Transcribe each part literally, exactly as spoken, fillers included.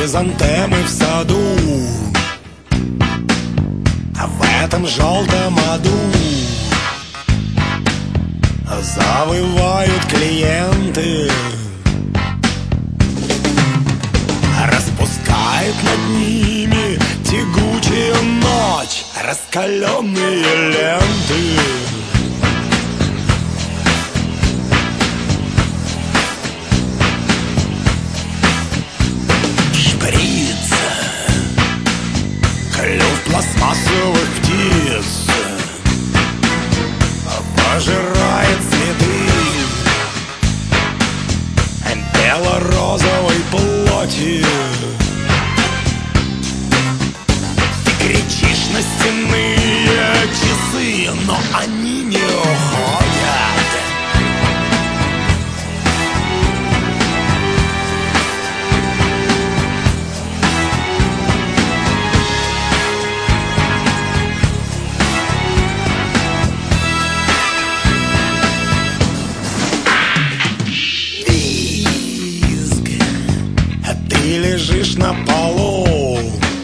хризантемы в саду, а в этом желтом аду завывают клиенты, распускает над ними тягучая ночь раскаленные ленты. Шприц, клюв пластмассовых птиц пожирает цветы бело-розовой плоти. Ты кричишь на стенные часы, но они не уходят. Ты лежишь на полу,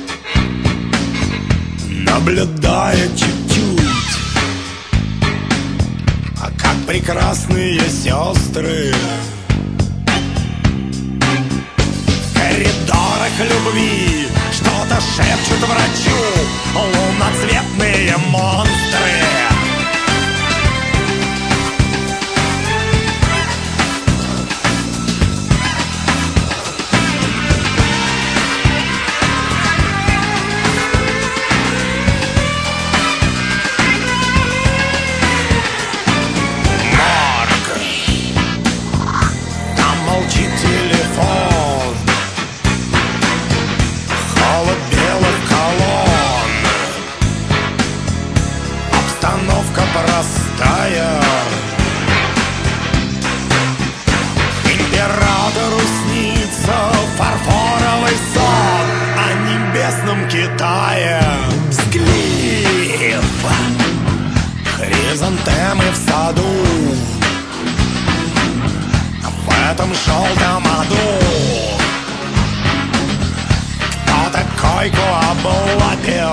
наблюдая чуть-чуть, а как прекрасные сестры в коридорах любви что-то шепчут врачу луноцветные монстры. Молчит телефон, холод белых колонн, обстановка простая. Императору снится фарфоровый сон о небесном Китае. Взгляд, хризантемы в саду, в этом желтом аду кто-то койку облапил,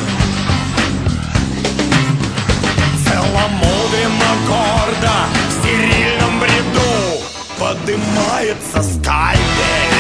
целомудренно гордо в стерильном бреду подымается скальпель.